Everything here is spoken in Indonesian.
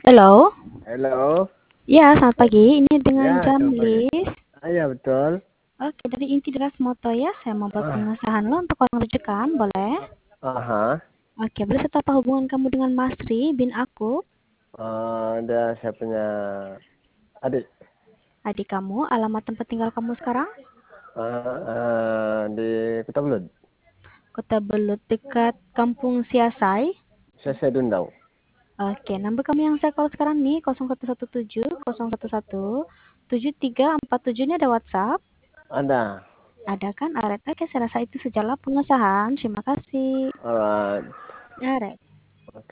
Halo. Halo. Ya, selamat pagi. Ini dengan Ya, selamat pagi. Jamlis. Iya, betul. Oke, dari Inti Deras Moto ya. Saya mau buat Ah, pengesahan lo untuk orang rujukan, boleh? aha. Oke, boleh saya tahu apa hubungan kamu dengan Masri bin Aku, Ada saya punya adik adik kamu, alamat tempat tinggal kamu sekarang? di Kota Belud. Kota Belut, dekat Kampung Siasai. Saya Dundau. Oke, nomor kamu yang saya call sekarang nih 0117 011 7347 ini ada WhatsApp. Ada. Ada kan? Aret. Oke, saya rasa itu sejalan pengesahan. Terima kasih. Alright. Aret.